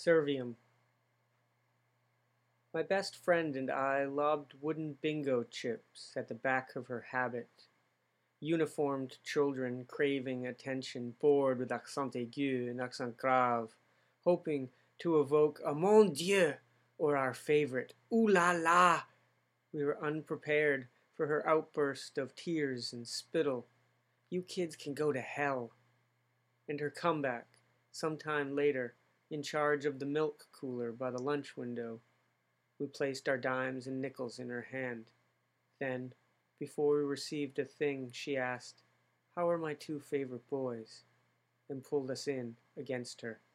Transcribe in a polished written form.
Servium. My best friend and I lobbed wooden bingo chips at the back of her habit. Uniformed children craving attention, bored with accent aigu and accent grave, hoping to evoke a mon Dieu or our favorite ooh la la. We were unprepared for her outburst of tears and spittle. You kids can go to hell. And her comeback, sometime later, in charge of the milk cooler by the lunch window. We placed our dimes and nickels in her hand. Then, before we received a thing, she asked, "How are my two favorite boys?" and pulled us in against her.